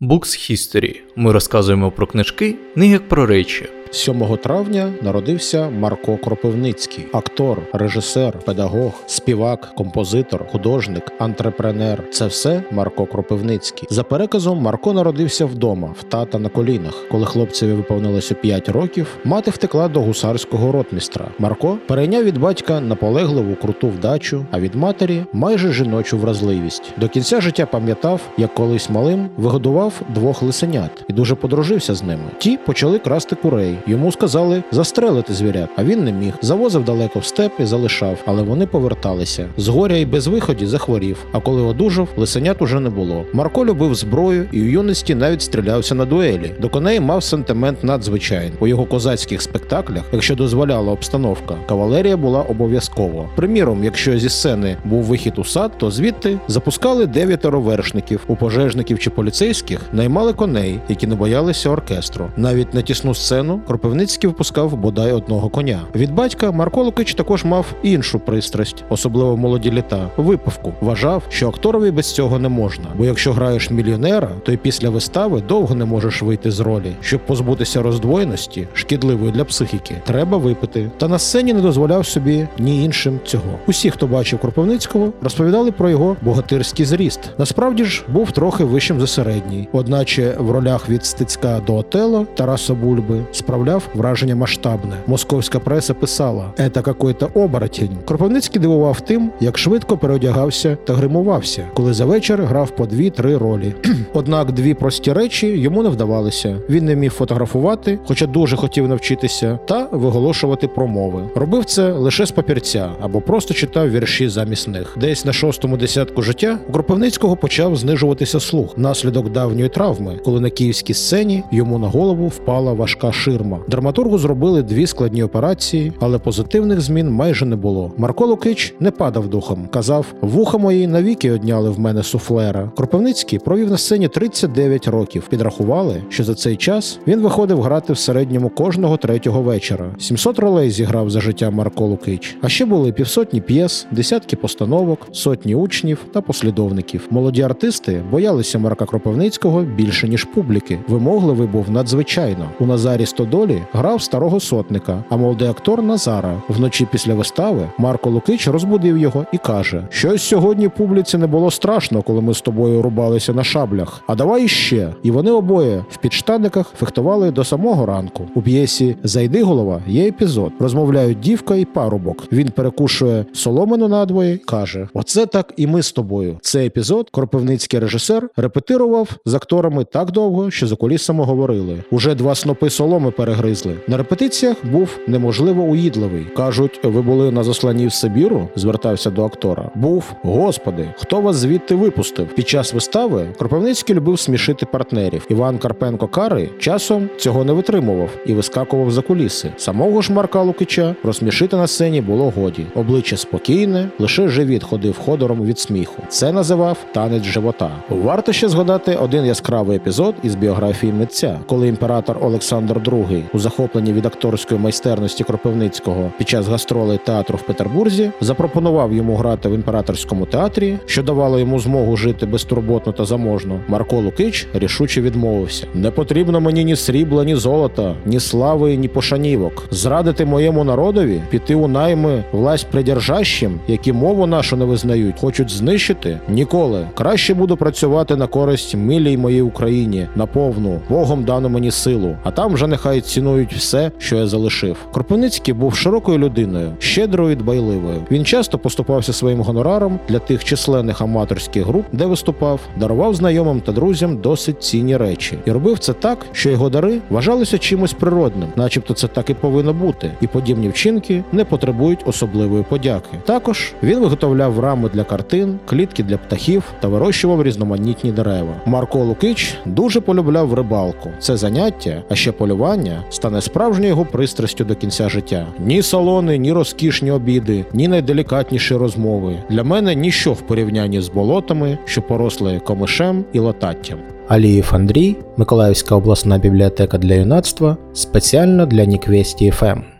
Books History. Ми розказуємо про книжки, не як про речі. 7 травня народився Марко Кропивницький. Актор, режисер, педагог, співак, композитор, художник, антрепренер – це все Марко Кропивницький. За переказом, Марко народився вдома, в тата на колінах. Коли хлопцеві виповнилося 5 років, мати втекла до гусарського ротмістра. Марко перейняв від батька наполегливу круту вдачу, а від матері – майже жіночу вразливість. До кінця життя пам'ятав, як колись малим вигодував 2 лисенят і дуже подружився з ними. Ті почали красти курей. Йому сказали застрелити звірят, а він не міг. Завозив далеко в степ і залишав, але вони поверталися. З горя і без виході захворів, а коли одужав, лисенят уже не було. Марко любив зброю і у юності навіть стрілявся на дуелі. До коней мав сентимент надзвичайний. У його козацьких спектаклях, якщо дозволяла обстановка, кавалерія була обов'язково. Приміром, якщо зі сцени був вихід у сад, то звідти запускали 9 вершників. У пожежників чи поліцейських наймали коней, які не боялися оркестру. Навіть на тісну сцену Кропивницький випускав бодай 1 коня. Від батька Марко Лукич також мав іншу пристрасть, особливо в молоді літа – випивку. Вважав, що акторові без цього не можна, бо якщо граєш мільйонера, то й після вистави довго не можеш вийти з ролі. Щоб позбутися роздвоєності, шкідливої для психіки, треба випити. Та на сцені не дозволяв собі ні іншим цього. Усі, хто бачив Кропивницького, розповідали про його богатирський зріст. Насправді ж, був трохи вищим за середній. Одначе в ролях від Стецька до Отелло Тараса Бульби справляв враження масштабне. Московська преса писала «Ета какой-то оборотень». Кропивницький дивував тим, як швидко переодягався та гримувався, коли за вечір грав по 2-3 ролі. Однак 2 прості речі йому не вдавалися. Він не вмів фотографувати, хоча дуже хотів навчитися, та виголошувати промови. Робив це лише з папірця або просто читав вірші замість них. Десь на 6-му десятку життя у Кропивницького почав знижуватися слух. Наслідок давньої травми, коли на київській сцені йому на голову впала важка ширма. Драматургу зробили 2 складні операції, але позитивних змін майже не було. Марко Лукич не падав духом. Казав, вуха мої навіки одняли в мене суфлера. Кропивницький провів на сцені 39 років. Підрахували, що за цей час він виходив грати в середньому кожного 3-го вечора. 700 ролей зіграв за життя Марко Лукич. А ще були півсотні п'єс, десятки постановок, сотні учнів та послідовників. Молоді артисти боялися Марка Кропивницького більше, ніж публіки. Вимогливий був надзвичайно. У Назарі Стодолі грав старого сотника, а молодий актор Назара. Вночі після вистави Марко Лукич розбудив його і каже: «Щось сьогодні публіці не було страшно, коли ми з тобою рубалися на шаблях. А давай іще». І вони обоє в підштанниках фехтували до самого ранку. У п'єсі «Зайди, голова» є епізод. Розмовляють дівка і парубок. Він перекушує соломину надвоє, каже: «Оце так і ми з тобою». Цей епізод Кропивницький режисер репетирував з акторами так довго, що за кулісами говорили: «Уже 2 снопи соломи перегризли». На репетиціях був неможливо уїдливий. Кажуть, ви були на засланні в Сибіру? Звертався до актора. Був. Господи, хто вас звідти випустив? Під час вистави Кропивницький любив смішити партнерів. Іван Карпенко-Карий часом цього не витримував і вискакував за куліси. Самого ж Марка Лукича розсмішити на сцені було годі. Обличчя спокійне, лише живіт ходив ходором від сміху. Це називав танець живота. Варто ще згадати один яскравий епізод із біографії митця, коли імператор Олександр II у захопленні від акторської майстерності Кропивницького під час гастролей театру в Петербурзі запропонував йому грати в імператорському театрі, що давало йому змогу жити безтурботно та заможно. Марко Лукич рішуче відмовився. «Не потрібно мені ні срібла, ні золота, ні слави, ні пошанівок. Зрадити моєму народові, піти у найми власть придержащим, які мову нашу не визнають, хочуть знищити? Ніколи. Краще буду працювати на користь милій моїй Україні, на повну, Богом дану мені силу, а там вже нехай цінують все, що я залишив». Кропивницький був широкою людиною, щедрою і дбайливою. Він часто поступався своїм гонораром для тих численних аматорських груп, де виступав, дарував знайомим та друзям досить цінні речі. І робив це так, що його дари вважалися чимось природним, начебто це так і повинно бути, і подібні вчинки не потребують особливої подяки. Також він виготовляв рами для картин, клітки для птахів та вирощував різноманітні дерева. Марко Лукич дуже полюбляв рибалку. Це заняття, а ще полювання, стане справжньою його пристрастю до кінця життя. Ні салони, ні розкішні обіди, ні найделікатніші розмови. Для мене ніщо в порівнянні з болотами, що поросли комишем і лататтям. Алієв Андрій, Миколаївська обласна бібліотека для юнацтва, спеціально для Ніквесті ФМ.